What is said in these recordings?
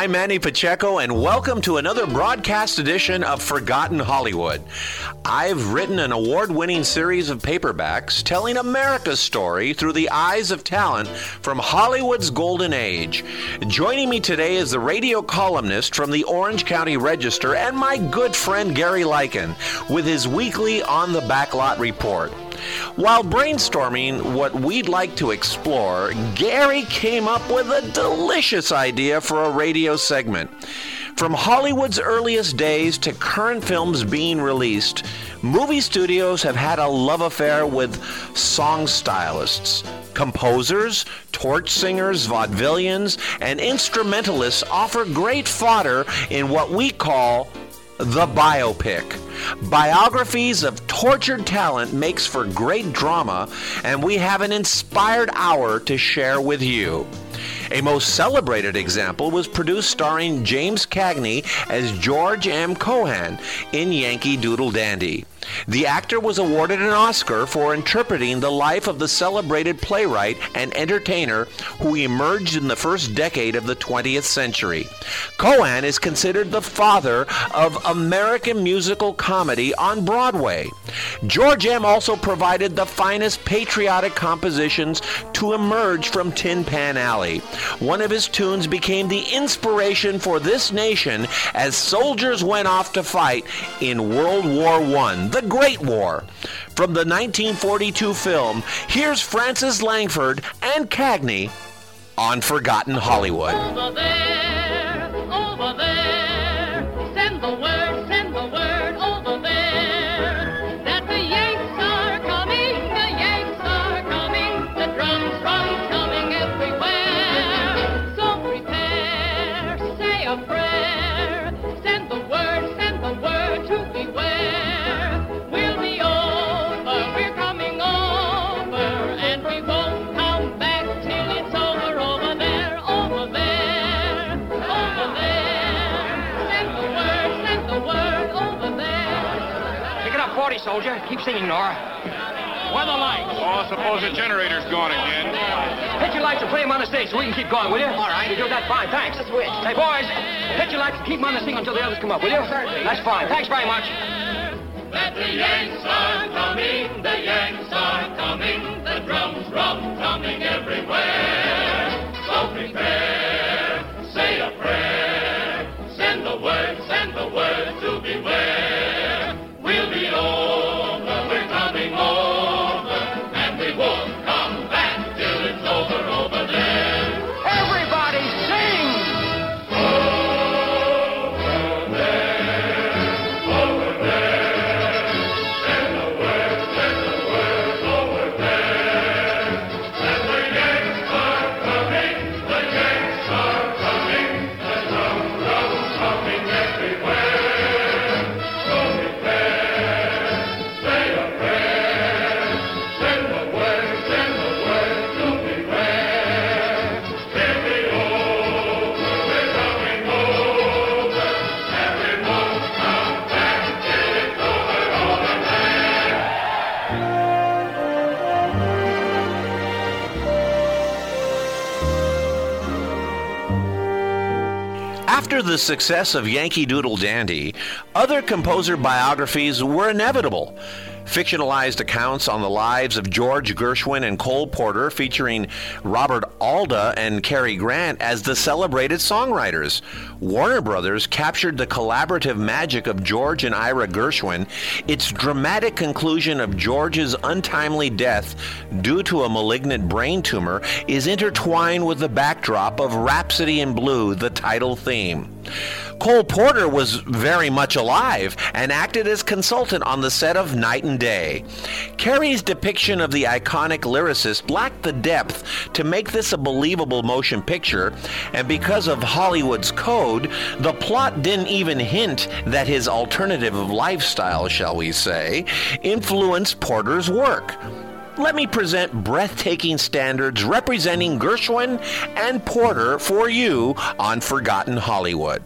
I'm Manny Pacheco, and welcome to another broadcast edition of Forgotten Hollywood. I've written an award-winning series of paperbacks telling America's story through the eyes of talent from Hollywood's golden age. Joining me today is the radio columnist from the Orange County Register and my good friend Gary Lycan with his weekly On the Backlot report. While brainstorming what we'd like to explore, Gary came up with a delicious idea for a radio segment. From Hollywood's earliest days to current films being released, movie studios have had a love affair with song stylists. Composers, torch singers, vaudevillians, and instrumentalists offer great fodder in what we call the biopic. Biographies of tortured talent makes for great drama, and we have an inspired hour to share with you. A most celebrated example was produced starring James Cagney as George M. Cohan in Yankee Doodle Dandy. The actor was awarded an Oscar for interpreting the life of the celebrated playwright and entertainer who emerged in the first decade of the 20th century. Cohan is considered the father of American musical comedy on Broadway. George M. also provided the finest patriotic compositions to emerge from Tin Pan Alley. One of his tunes became the inspiration for this nation as soldiers went off to fight in World War I, the Great War. From the 1942 film, here's Frances Langford and Cagney on Forgotten Hollywood. Over there, send the word over there, that the Yanks are coming, the drums coming everywhere. So prepare, say a prayer, send the word to beware. We'll be over, we're coming over, and we won't come back till it's over there, over there, over there. Send the word over there. Pick it up, 40, soldier. Keep singing, Nora. Where the lights? Oh, suppose the generator's gone again. Hit your lights and play them on the stage so we can keep going, will you? All right. You do that fine, thanks. Hey, boys, hit your lights and keep them on the sing until the others come up, will you? That's fine. Thanks very much. That the Yanks are coming, the drums coming everywhere. So prepare, say a prayer, send the word to beware. We'll be over, we're coming over, and we won't come back till it's over there. Everybody sing! After the success of Yankee Doodle Dandy, other composer biographies were inevitable. Fictionalized accounts on the lives of George Gershwin and Cole Porter featuring Robert Alda and Cary Grant as the celebrated songwriters. Warner Brothers captured the collaborative magic of George and Ira Gershwin. Its dramatic conclusion of George's untimely death due to a malignant brain tumor is intertwined with the backdrop of Rhapsody in Blue, the title theme. Cole Porter was very much alive and acted as consultant on the set of Night and Day. Cary's depiction of the iconic lyricist lacked the depth to make this a believable motion picture, and because of Hollywood's code, the plot didn't even hint that his alternative lifestyle, shall we say, influenced Porter's work. Let me present breathtaking standards representing Gershwin and Porter for you on Forgotten Hollywood.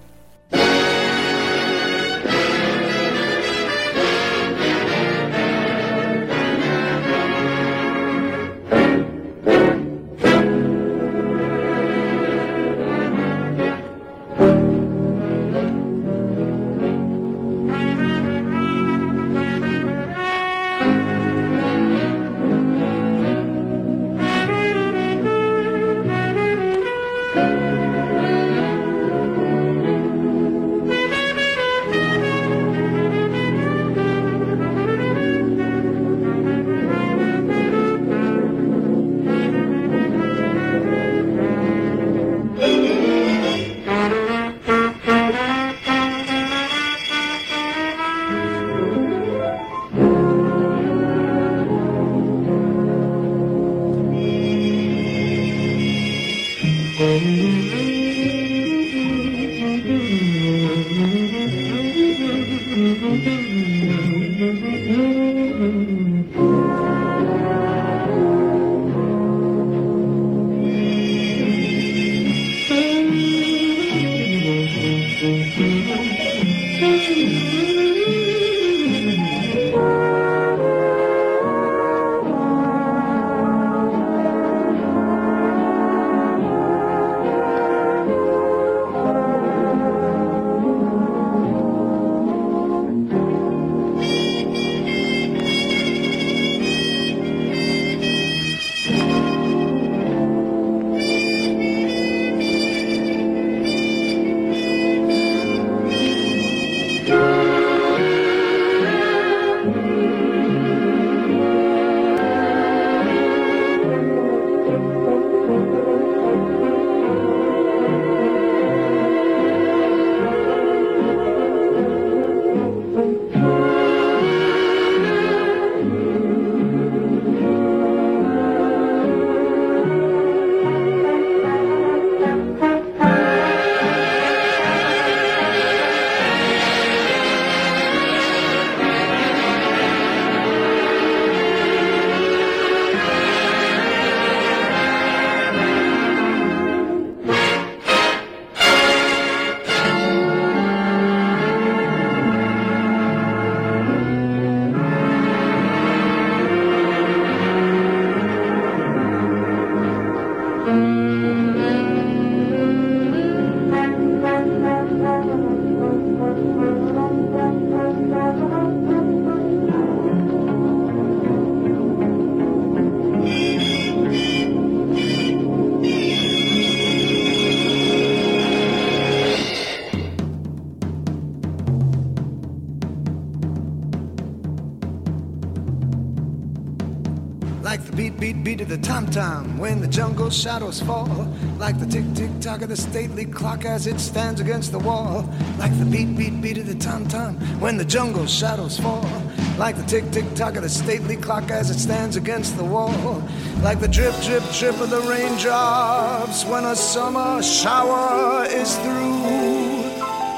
Like the beat, beat, beat of the tom-tom when the jungle shadows fall. Like the tick-tick-tock of the stately clock as it stands against the wall. Like the beat, beat, beat of the tom-tom when the jungle shadows fall. Like the tick-tick-tock of the stately clock as it stands against the wall. Like the drip, drip, drip of the raindrops when a summer shower is through.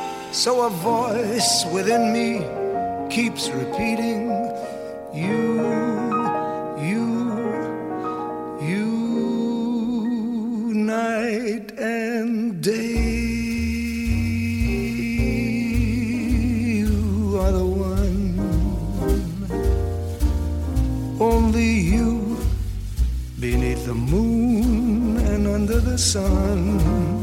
So a voice within me keeps repeating, you, night and day. You are the one, only you, beneath the moon and under the sun.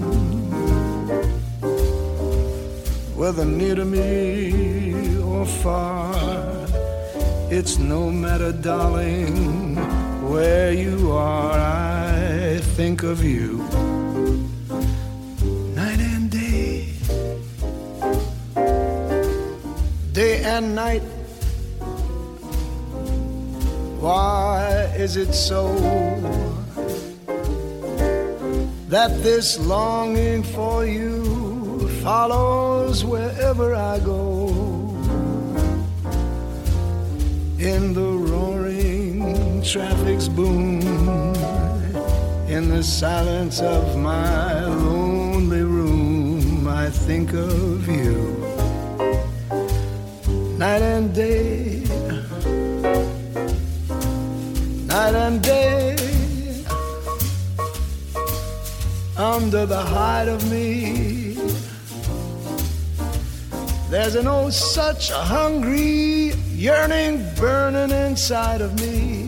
Whether near to me or far, it's no matter, darling, where you are, I think of you. Night and day, day and night. Why is it so that this longing for you follows wherever I go? In the roaring traffic's boom, in the silence of my lonely room, I think of you. Night and day, night and day, under the hide of me, there's an oh such a hungry yearning burning inside of me.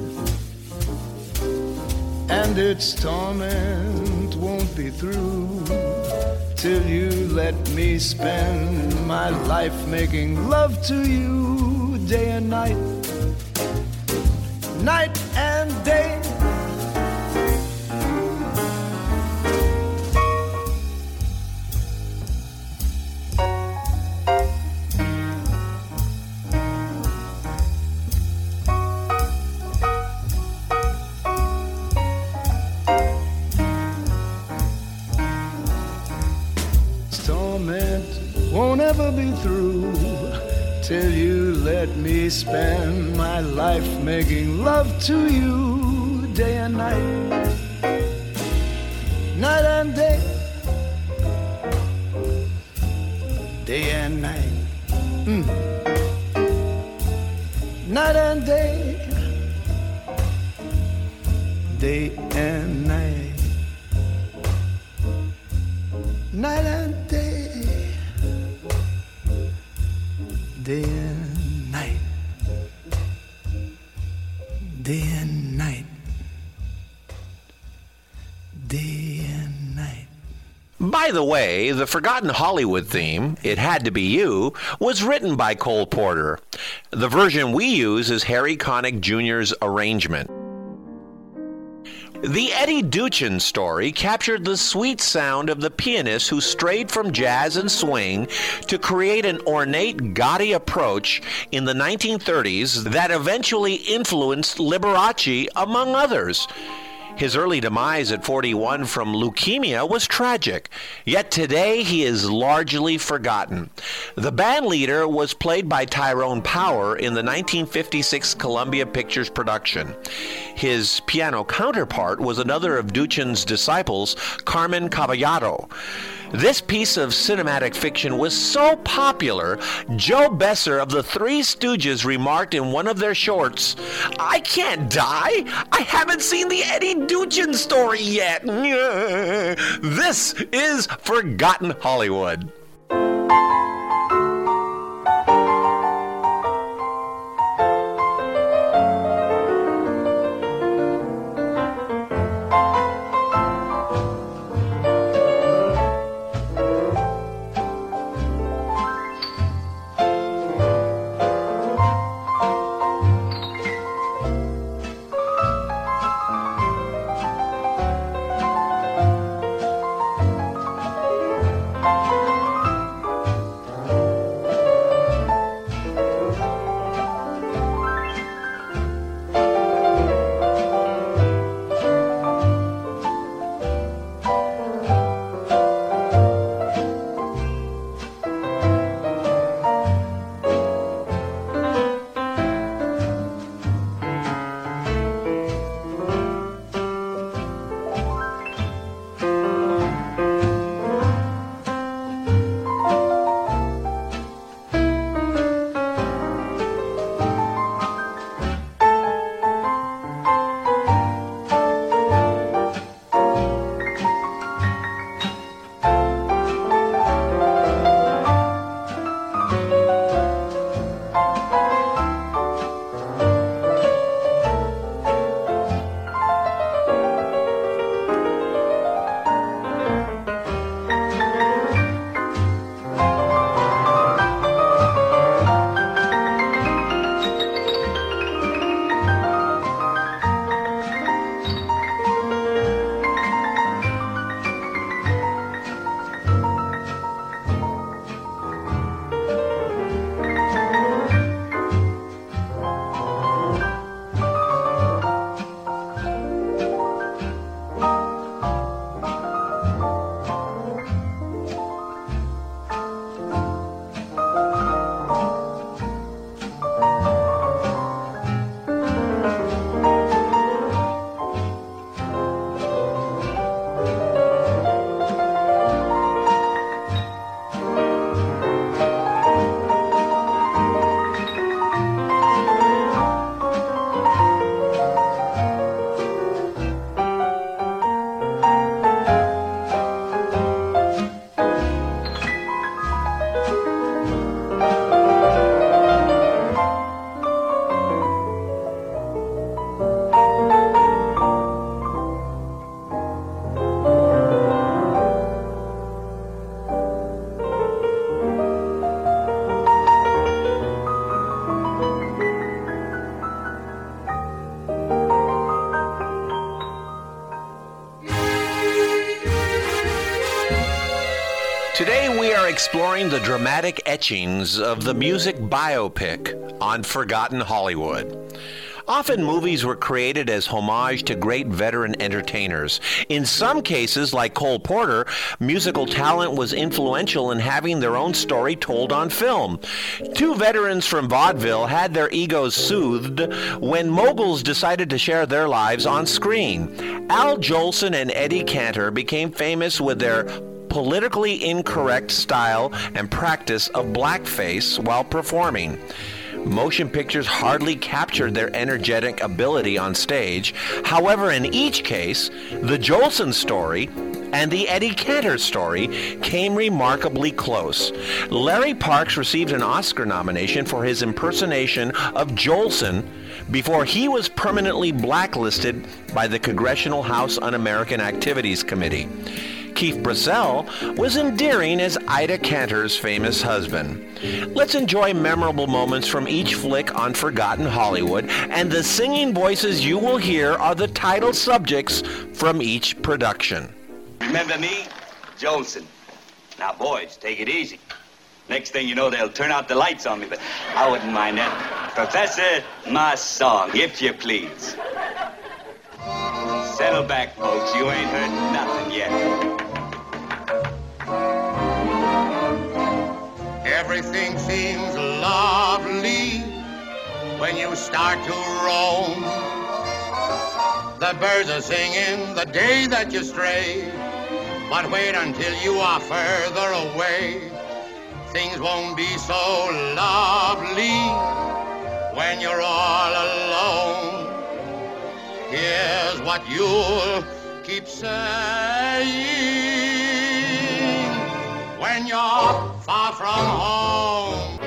And its torment won't be through till you let me spend my life making love to you day and night, night and day. Won't ever be through till you let me spend my life making love to you day and night, night and day, day and night, night and day, day and night, night and day. day and night, day and night, day and night. By the way, the Forgotten Hollywood theme, It Had to Be You, was written by Cole Porter. The version we use is Harry Connick Jr.'s arrangement. The Eddie Duchin story captured the sweet sound of the pianist who strayed from jazz and swing to create an ornate, gaudy approach in the 1930s that eventually influenced Liberace, among others. His early demise at 41 from leukemia was tragic, yet today he is largely forgotten. The band leader was played by Tyrone Power in the 1956 Columbia Pictures production. His piano counterpart was another of Duchin's disciples, Carmen Caballero. This piece of cinematic fiction was so popular, Joe Besser of the Three Stooges remarked in one of their shorts, "I can't die. I haven't seen the Eddie Duchin story yet." This is Forgotten Hollywood. Today we are exploring the dramatic etchings of the music biopic on Forgotten Hollywood. Often movies were created as homage to great veteran entertainers. In some cases, like Cole Porter, musical talent was influential in having their own story told on film. Two veterans from vaudeville had their egos soothed when moguls decided to share their lives on screen. Al Jolson and Eddie Cantor became famous with their politically incorrect style and practice of blackface while performing. Motion pictures hardly captured their energetic ability on stage. However, in each case, the Jolson story, and the Eddie Cantor story came remarkably close. Larry Parks received an Oscar nomination for his impersonation of Jolson before he was permanently blacklisted by the Congressional House Un-American Activities Committee. Keith Brassell was endearing as Ida Cantor's famous husband. Let's enjoy memorable moments from each flick on Forgotten Hollywood, and the singing voices you will hear are the title subjects from each production. Remember me? Jolson. Now, boys, take it easy. Next thing you know, they'll turn out the lights on me, but I wouldn't mind that. Professor, my song, if you please. Settle back, folks. You ain't heard nothing yet. Everything seems lovely when you start to roam. The birds are singing the day that you stray, but wait until you are further away. Things won't be so lovely when you're all alone. Here's what you'll keep saying when you're far from home.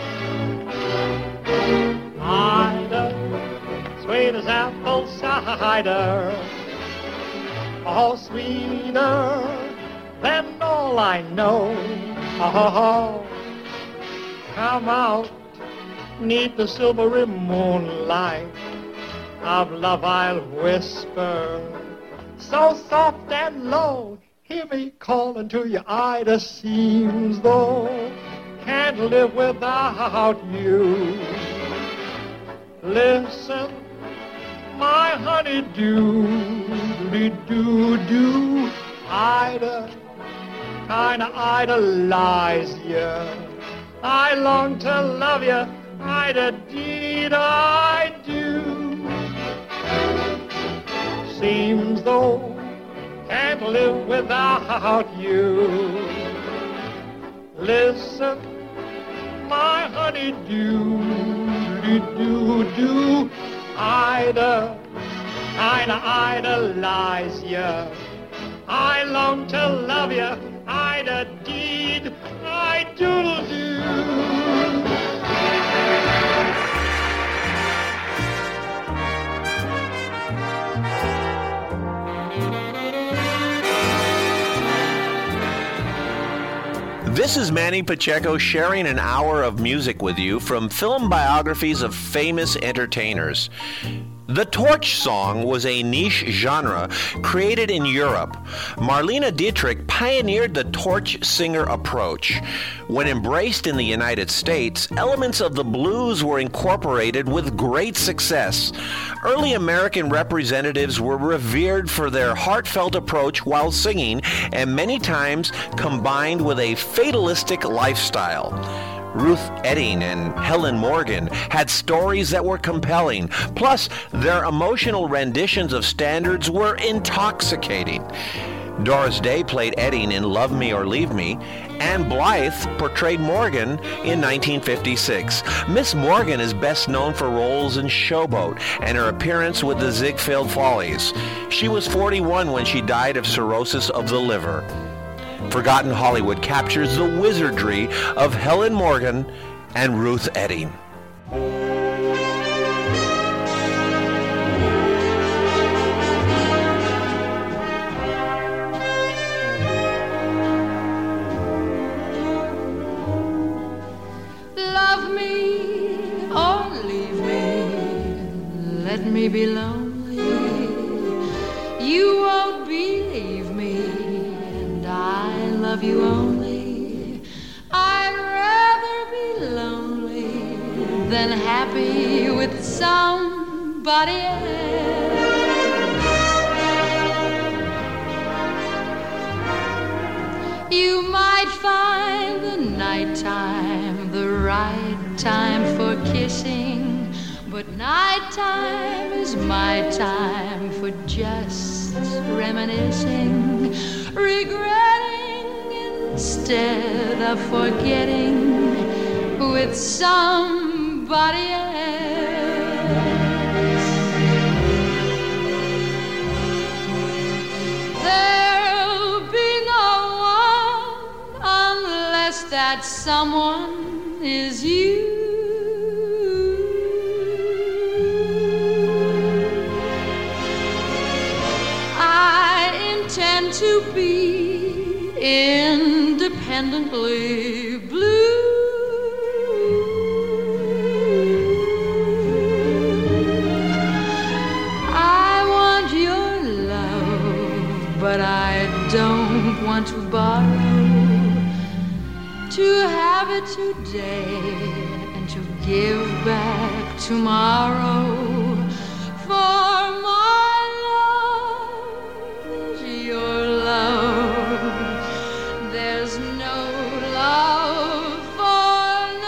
Ida, sweet as apple cider, oh, sweeter than all I know. Oh, come out, 'neath the silvery moonlight of love I'll whisper, so soft and low. Hear me calling to you, Ida, seems though can't live without you. Listen, my honey-do, do, Ida, kinda idolize ya. I long to love ya, Ida, deed I do. Seems though can't live without you. Listen, my honey-do, do, Ida, kinda idolize ya. I long to love ya, Ida, deed I do. This is Manny Pacheco sharing an hour of music with you from film biographies of famous entertainers. The torch song was a niche genre created in Europe. Marlene Dietrich pioneered the torch singer approach. When embraced in the United States, elements of the blues were incorporated with great success. Early American representatives were revered for their heartfelt approach while singing, and many times combined with a fatalistic lifestyle. Ruth Etting and Helen Morgan had stories that were compelling, plus their emotional renditions of standards were intoxicating. Doris Day played Etting in Love Me or Leave Me, and Blythe portrayed Morgan in 1956. Miss Morgan is best known for roles in Showboat and her appearance with the Ziegfeld Follies. She was 41 when she died of cirrhosis of the liver. Forgotten Hollywood captures the wizardry of Helen Morgan and Ruth Etting. Love me or leave me, let me be lonely. You won't believe me, I love you only. I'd rather be lonely than happy with somebody else. You might find the nighttime the right time for kissing, but nighttime is my time for just reminiscing, regretting instead of forgetting with somebody else. There'll be that someone is you. I intend to be independently blue. I want your love, but I don't want to borrow. To have it today and to give back tomorrow. For my love is your love. There's no love for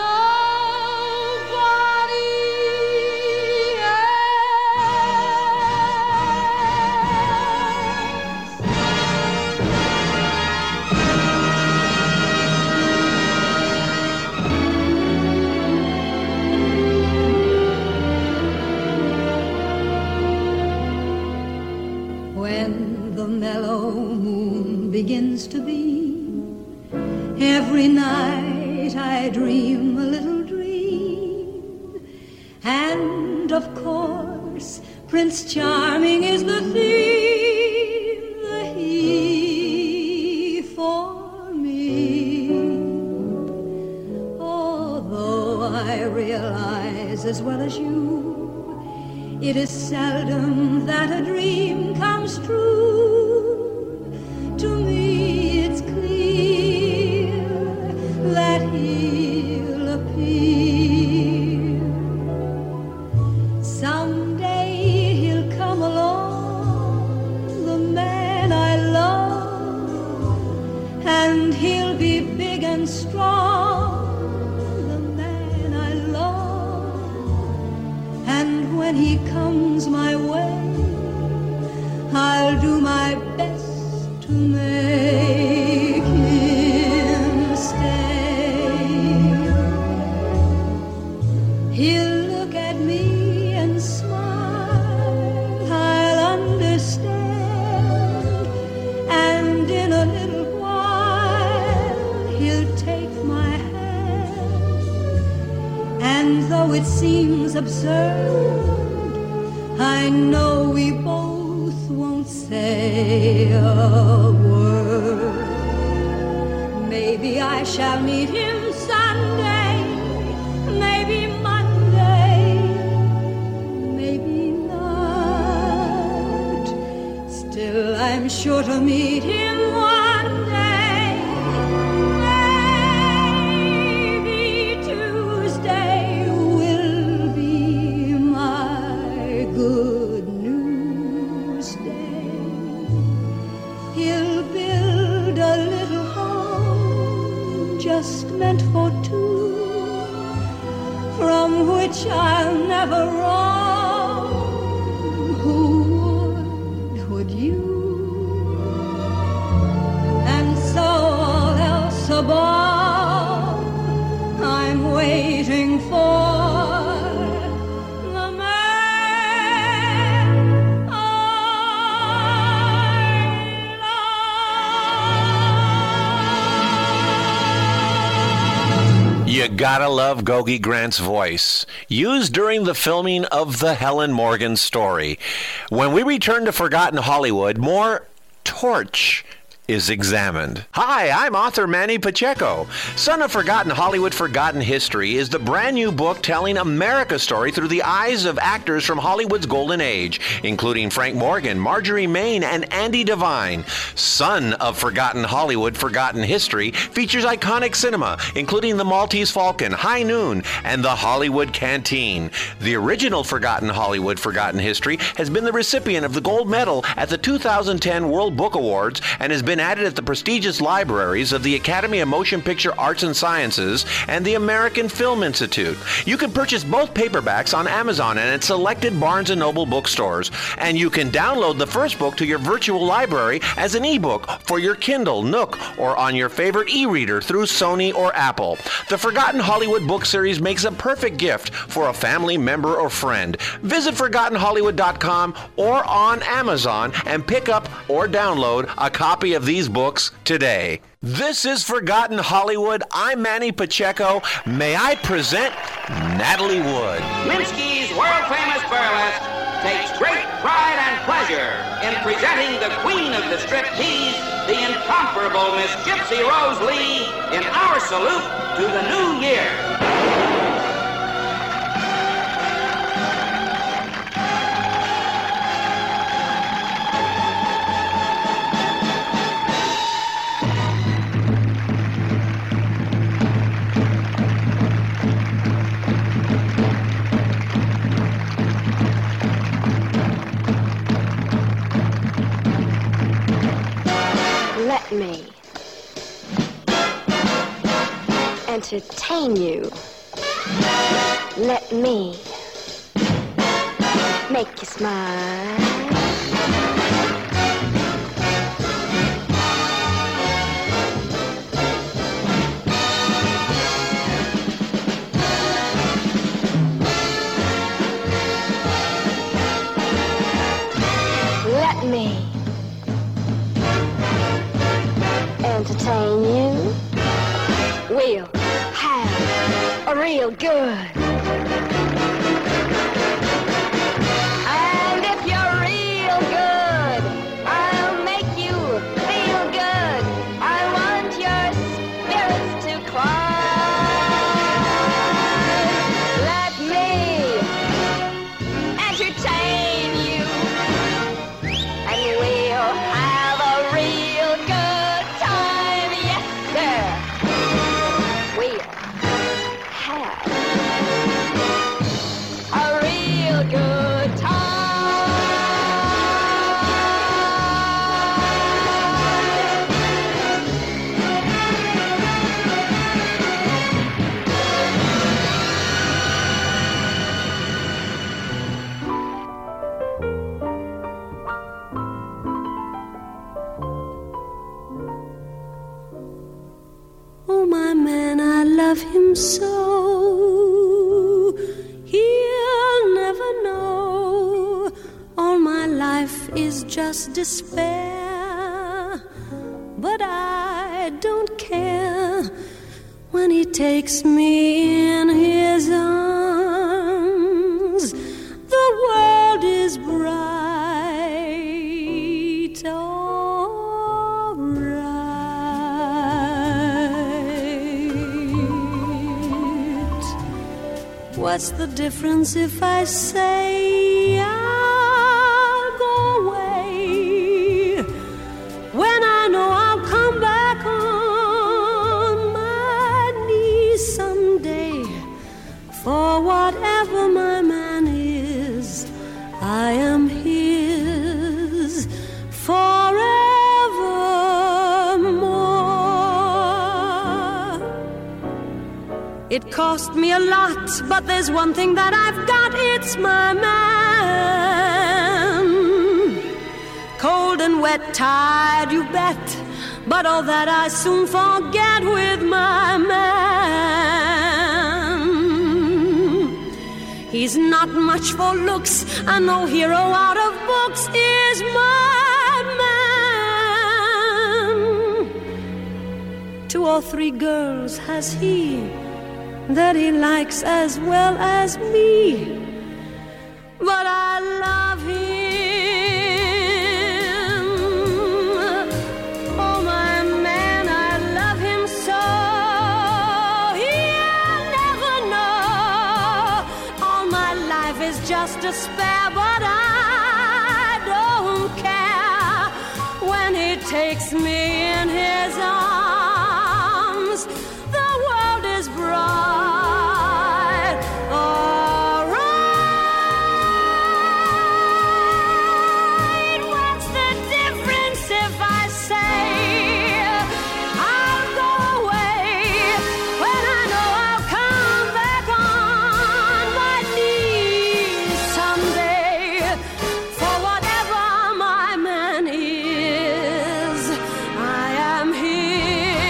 nobody When the mellow moon begins to beam, every night I dream a little dream. And of course, Prince Charming is the theme, the he for me. Although I realize as well as you, it is seldom that a dream comes true. To me it's clear that he'll appear. Someday he'll come along, the man I love, and he'll be big and strong, the man I love. And when he comes my way, I'll do my best to make him stay. He'll look at me and smile, I'll understand, and in a little while he'll take my hand. And though it seems absurd, I know we both won't say a word. Maybe I shall meet him Sunday, maybe Monday, maybe not. Still, I'm sure to meet him one day. Maybe Tuesday will be my good news day. He'll build a little home just meant for two, from which I'll never roam. Who would you? And so all else above, I'm waiting for the man I love. You gotta love Gogi Grant's voice, used during the filming of the Helen Morgan story. When we return to Forgotten Hollywood, more Torch is examined. Hi, I'm author Manny Pacheco. Son of Forgotten Hollywood, Forgotten History is the brand new book telling America's story through the eyes of actors from Hollywood's golden age, including Frank Morgan, Marjorie Main, and Andy Devine. Son of Forgotten Hollywood, Forgotten History features iconic cinema, including The Maltese Falcon, High Noon, and The Hollywood Canteen. The original Forgotten Hollywood, Forgotten History has been the recipient of the gold medal at the 2010 World Book Awards and has been added at the prestigious libraries of the Academy of Motion Picture Arts and Sciences and the American Film Institute. You can purchase both paperbacks on Amazon and at selected Barnes & Noble bookstores, and you can download the first book to your virtual library as an ebook for your Kindle, Nook, or on your favorite e-reader through Sony or Apple. The Forgotten Hollywood book series makes a perfect gift for a family member or friend. Visit ForgottenHollywood.com or on Amazon and pick up or download a copy of of these books today. This is Forgotten Hollywood. I'm Manny Pacheco. May I present Natalie Wood. Minsky's world-famous burlesque takes great pride and pleasure in presenting the queen of the striptease, the incomparable Miss Gypsy Rose Lee, in our salute to the new year. Let me entertain you. Let me make you smile. Let me entertain you. We'll have a real good. And if you're real good, I'll make you feel good. I want your spirits to climb. Let me entertain you, and we'll have a real good time. Yes, sir. We'll have a real good time. Oh, my man, I love him so. He'll never know. All my life is just despair. But I don't care when he takes me in his arms. The world is bright. All right. What's the difference if I say I'll go away when I know I'll come back on my knees someday? For whatever my man is, I am his forevermore. It cost me a lot, but there's one thing that I've got, it's my man. Cold and wet, tired, you bet, but all that I soon forget with my man. He's not much for looks, and no hero out of books is my man. 2 or 3 girls has he that he likes as well as me, but I love him. Oh, my man, I love him so. He'll never know. All my life is just despair, but I don't care when he takes me in his arms. The world is bright. All right. What's the difference if I say I'll go away when I know I'll come back on my knees someday? For whatever my man is, I am his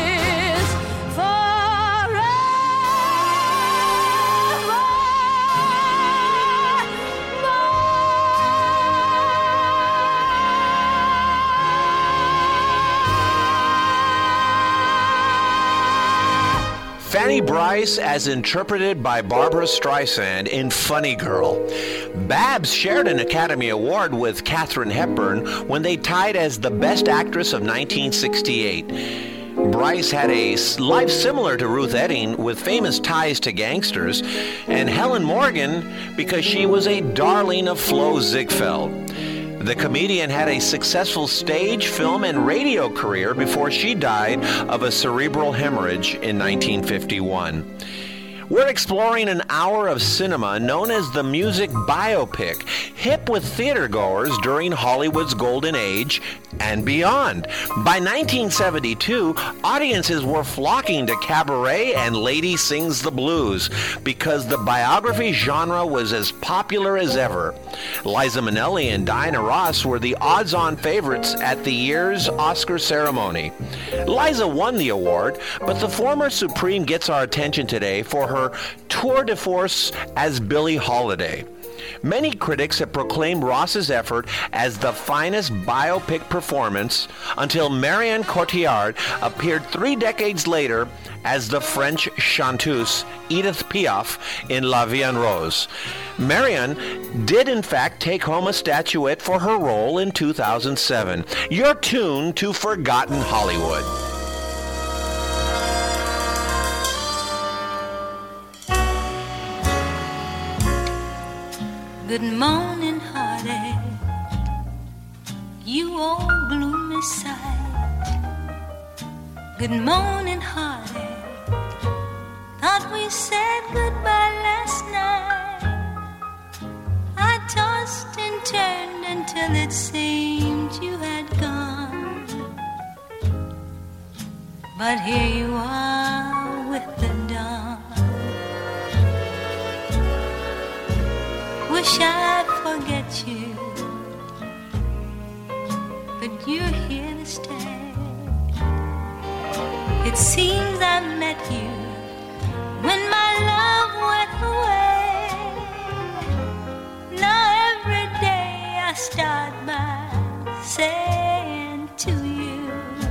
Bryce as interpreted by Barbra Streisand in Funny Girl. Babs shared an Academy Award with Katharine Hepburn when they tied as the Best Actress of 1968. Bryce had a life similar to Ruth Etting with famous ties to gangsters, and Helen Morgan because she was a darling of Flo Ziegfeld. The comedian had a successful stage, film, and radio career before she died of a cerebral hemorrhage in 1951. We're exploring an hour of cinema known as the music biopic, hip with theatergoers during Hollywood's golden age and beyond. By 1972, audiences were flocking to Cabaret and Lady Sings the Blues because the biography genre was as popular as ever. Liza Minnelli and Diana Ross were the odds-on favorites at the year's Oscar ceremony. Liza won the award, but the former Supreme gets our attention today for her tour de force as Billie Holiday. Many critics have proclaimed Ross's effort as the finest biopic performance until Marion Cotillard appeared 3 decades later as the French chanteuse Edith Piaf in La Vie en Rose. Marion did in fact take home a statuette for her role in 2007. You're tuned to Forgotten Hollywood. Good morning, heartache, you old gloomy sight. Good morning, heartache, thought we said goodbye last night. I tossed and turned until it seemed you had gone. But here you are with the dawn. Wish I'd forget you, but you're here to stay. It seems I met you when my love went away. Now every day I start by saying to you,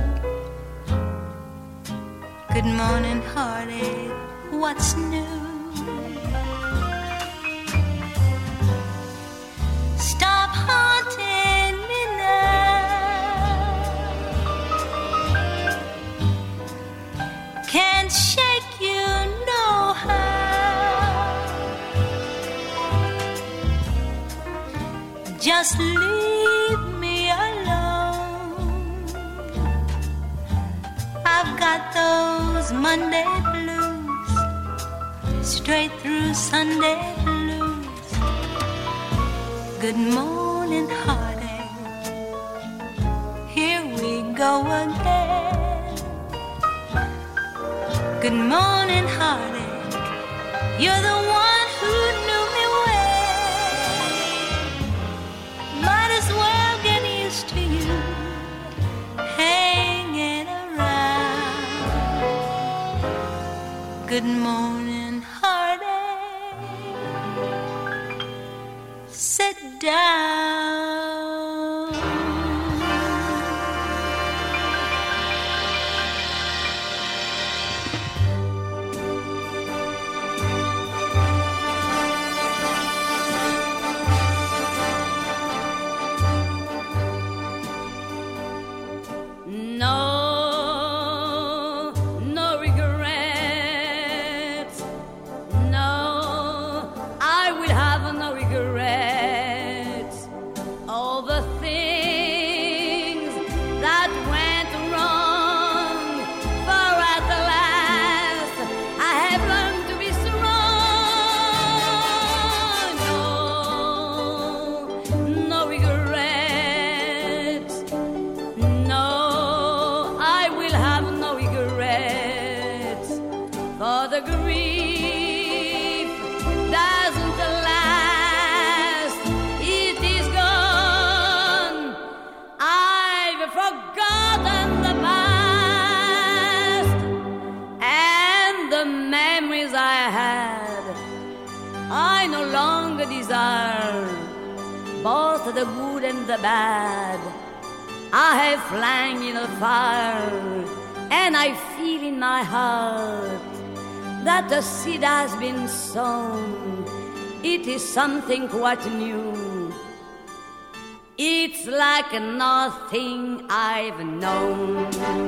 good morning, heartache, what's new? Stop haunting me now. Can't shake you no how. Just leave me alone. I've got those Monday blues, straight through Sunday blues. Good morning, heartache, here we go again. Good morning, heartache, you're the one who knew me well. Might as well get used to you hanging around. Good morning, heartache, sit down. No regrets. No, I will have no regrets. All the things that went wrong, for at the last I have learned to be strong. No regrets. No, I will have no regrets. For the grief doesn't last, it is gone. I've forgotten the past and the memories I had. I no longer desire both the good and the bad. I have flung in the fire and I feel in my heart that the seed has been sown. It is something quite new. It's like nothing I've known.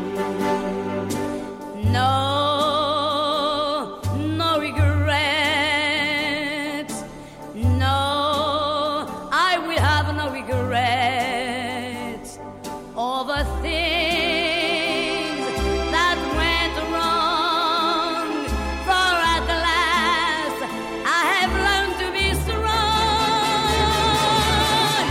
No, no regrets. No, I will have no regrets over things that went wrong. For at last I have learned to be strong.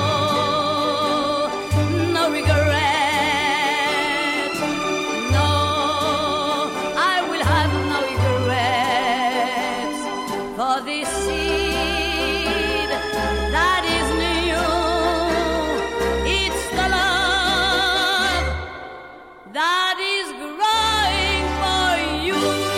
No, no regrets. No, I will have no regrets for this seed that is new. It's the love that is growing for you.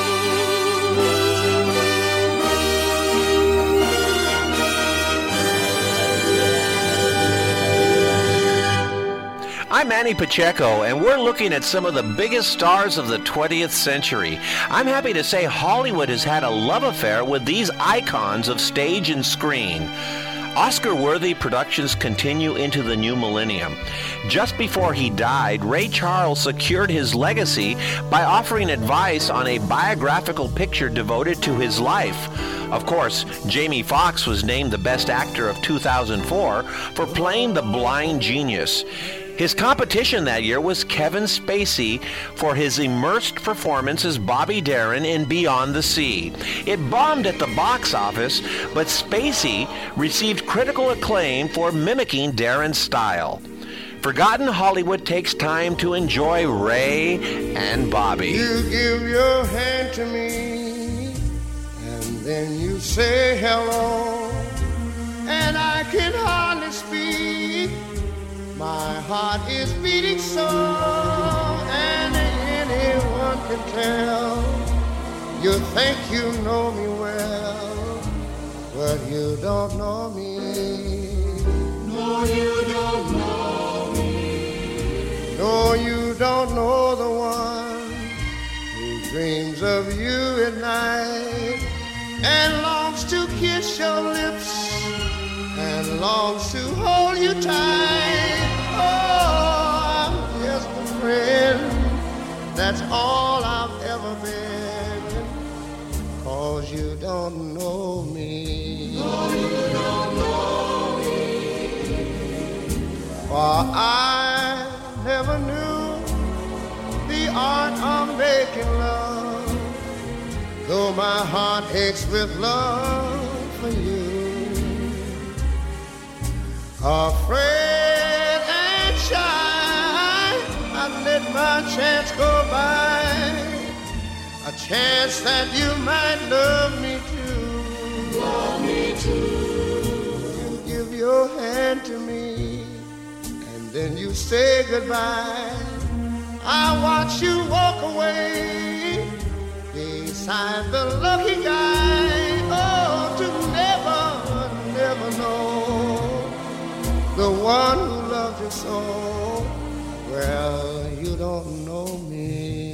I'm Manny Pacheco, and we're looking at some of the biggest stars of the 20th century. I'm happy to say Hollywood has had a love affair with these icons of stage and screen. Oscar-worthy productions continue into the new millennium. Just before he died, Ray Charles secured his legacy by offering advice on a biographical picture devoted to his life. Of course, Jamie Foxx was named the Best Actor of 2004 for playing the blind genius. His competition that year was Kevin Spacey for his immersed performance as Bobby Darin in Beyond the Sea. It bombed at the box office, but Spacey received critical acclaim for mimicking Darin's style. Forgotten Hollywood takes time to enjoy Ray and Bobby. You give your hand to me, and then you say hello, and I can hardly speak. My heart is beating so, and anyone can tell. You think you know me well, but you don't know me. No, you don't know me. No, you don't know the one who dreams of you at night and longs to kiss your lips and longs to hold you tight. Oh, I'm just a friend, that's all I've ever been. 'Cause you don't know me. No, you don't know me. For I never knew the art of making love, though my heart aches with love for you. Afraid and shy, I let my chance go by, a chance that you might love me too. Love me too. You give your hand to me, and then you say goodbye. I watch you walk away beside the lucky guy. Oh, to never, never know the one who loved you so. Well, you don't know me.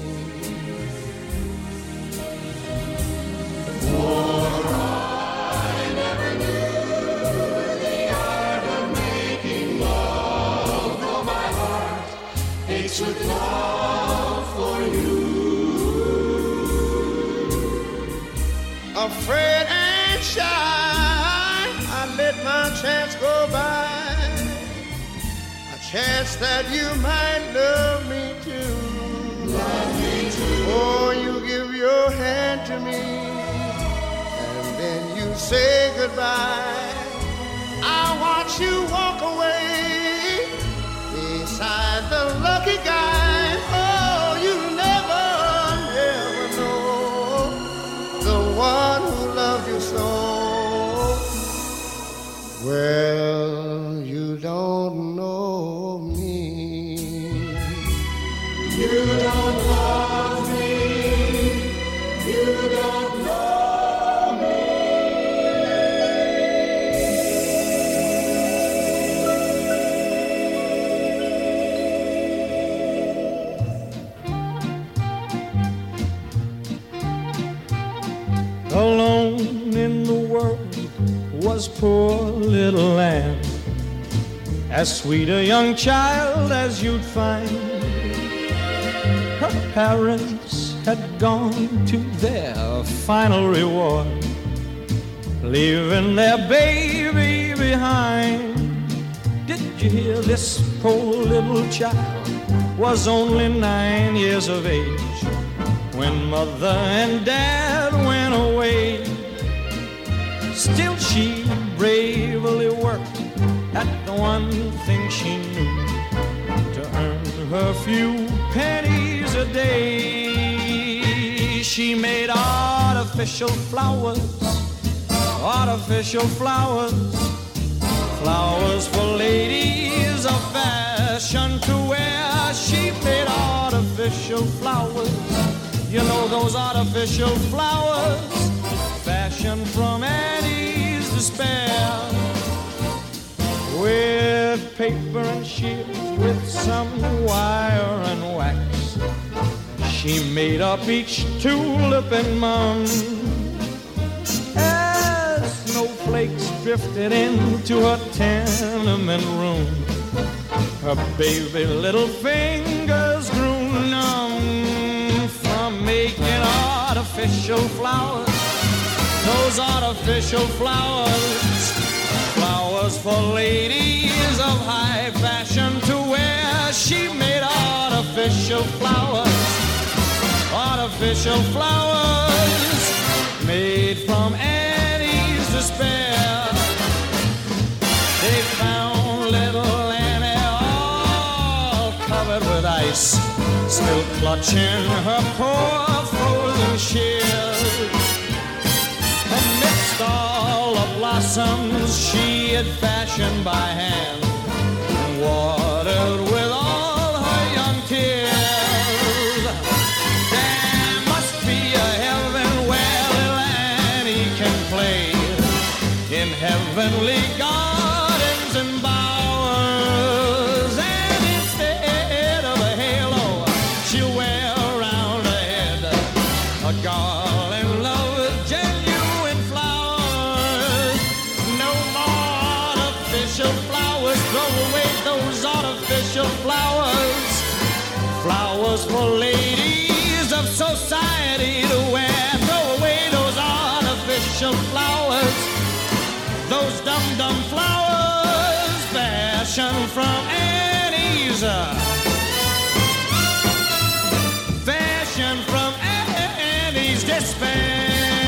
For I never knew the art of making love, though my heart aches with love for you. Afraid and shy, I let my chance go by, a chance that you might love me too. Love me too. Oh, you give your hand to me, and then you say goodbye. I watch you walk away beside the lucky guy. Oh, you never, never know the one who loved you so. Well, you don't know me. You don't love me. You don't know me. alone in the world was poor little Anne, as sweet a young child as you'd find. Her parents had gone to their final reward, leaving their baby behind. Did you hear? This poor little child was only 9 years of age when mother and dad went away. Still she bravely worked at the one thing she knew, to earn her few pennies a day. She made artificial flowers, flowers for ladies of fashion to wear. She made artificial flowers, you know those artificial flowers, fashioned from Annie's despair. With paper and shears, with some wire and wax, she made up each tulip and mum. As snowflakes drifted into her tenement room, her baby little fingers grew numb from making artificial flowers, those artificial flowers, flowers for ladies of high fashion to wear. She made artificial flowers made from Annie's despair. They found little Annie all covered with ice, still clutching her poor frozen shears. Amidst all the blossoms she had fashioned by hand, and watered with all her young tears. There must be a heaven where little Annie can play, in heavenly gardens and bowers, and instead of a halo she'll wear around her head a garland of genuine flowers. No more artificial flowers, throw away those artificial flowers, flowers for ladies of society to wear. Throw away those artificial flowers, those dum-dum flowers, fashioned from Annie's, fashioned from Annie's despair.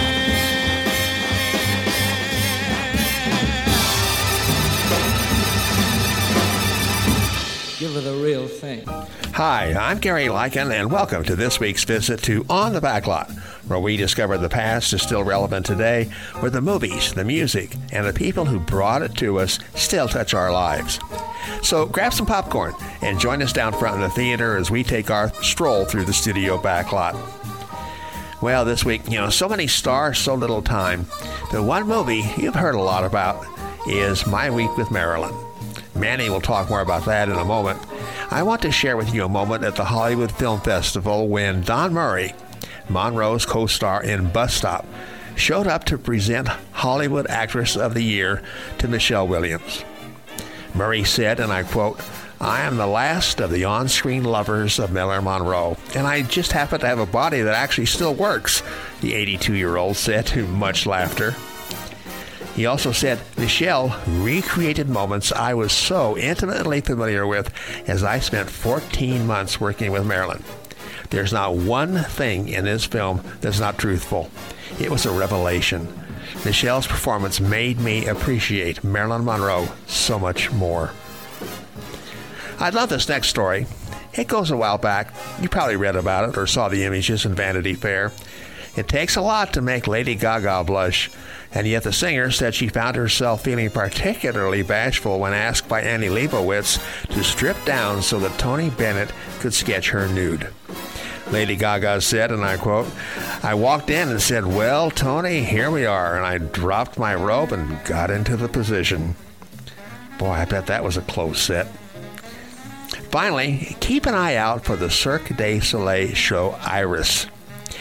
Give her the real thing. Hi, I'm Gary Lycan, and welcome to this week's visit to On the Backlot, where we discover the past is still relevant today, where the movies, the music, and the people who brought it to us still touch our lives. So grab some popcorn and join us down front in the theater as we take our stroll through the studio backlot. Well, this week, so many stars, so little time. The one movie you've heard a lot about is My Week with Marilyn. Manny will talk more about that in a moment. I want to share with you a moment at the Hollywood Film Festival when Don Murray, Monroe's co-star in Bus Stop, showed up to present Hollywood Actress of the Year to Michelle Williams. Murray said, and I quote, "I am the last of the on-screen lovers of Marilyn Monroe, and I just happen to have a body that actually still works," the 82-year-old said to much laughter. He also said, "Michelle recreated moments I was so intimately familiar with as I spent 14 months working with Marilyn. There's not one thing in this film that's not truthful. It was a revelation. Michelle's performance made me appreciate Marilyn Monroe so much more." I love this next story. It goes a while back. You probably read about it or saw the images in Vanity Fair. It takes a lot to make Lady Gaga blush, and yet the singer said she found herself feeling particularly bashful when asked by Annie Leibovitz to strip down so that Tony Bennett could sketch her nude. Lady Gaga said, and I quote, "I walked in and said, 'Well, Tony, here we are,' and I dropped my robe and got into the position." Boy, I bet that was a close set. Finally, keep an eye out for the Cirque du Soleil show Iris.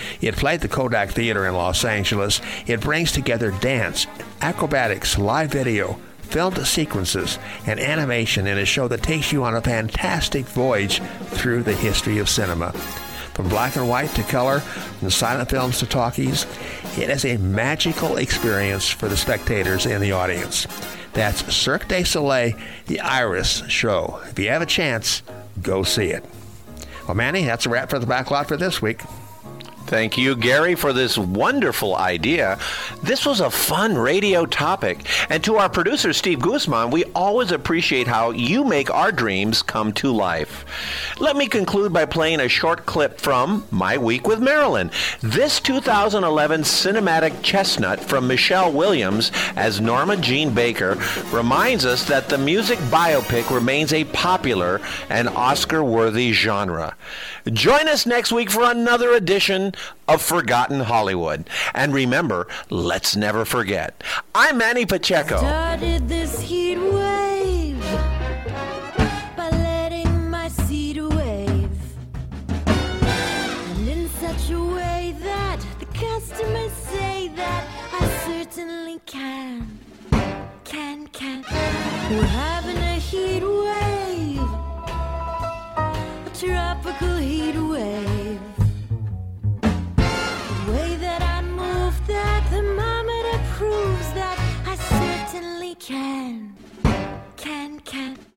It played the Kodak Theater in Los Angeles. It brings together dance, acrobatics, live video, filmed sequences, and animation in a show that takes you on a fantastic voyage through the history of cinema. From black and white to color, from silent films to talkies, it is a magical experience for the spectators and the audience. That's Cirque du Soleil, The Iris Show. If you have a chance, go see it. Well, Manny, that's a wrap for the Backlot for this week. Thank you, Gary, for this wonderful idea. This was a fun radio topic. And to our producer, Steve Guzman, we always appreciate how you make our dreams come to life. Let me conclude by playing a short clip from My Week with Marilyn. This 2011 cinematic chestnut from Michelle Williams as Norma Jean Baker reminds us that the music biopic remains a popular and Oscar-worthy genre. Join us next week for another edition of Forgotten Hollywood. And remember, let's never forget. I'm Manny Pacheco. Started this heat wave by letting my seed wave, and in such a way that the customers say that I certainly can. We're having a heat wave, a tropical heat wave. The way that I move, that thermometer proves that I certainly can.